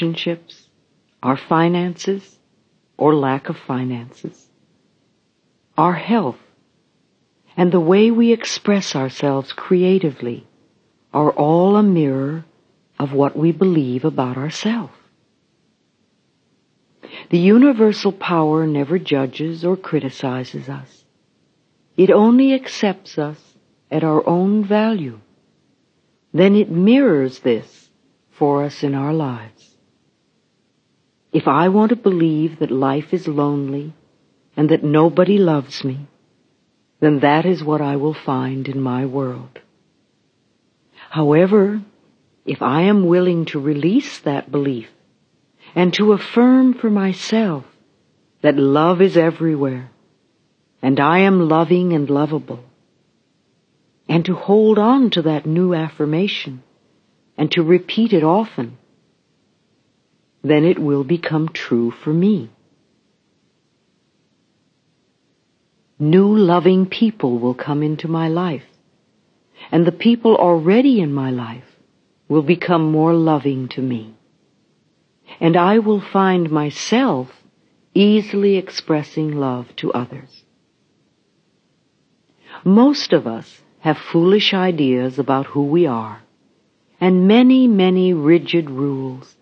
relationships, our finances or lack of finances, our health, and the way we express ourselves creatively are all a mirror of what we believe about ourselves. The universal power never judges or criticizes us. It only accepts us at our own value. Then it mirrors this for us in our lives. If I want to believe that life is lonely and that nobody loves me, then that is what I will find in my world. However, if I am willing to release that belief and to affirm for myself that love is everywhere and I am loving and lovable, and to hold on to that new affirmation and to repeat it often, then it will become true for me. New loving people will come into my life, and the people already in my life will become more loving to me. And I will find myself easily expressing love to others. Most of us have foolish ideas about who we are, and many, many rigid rules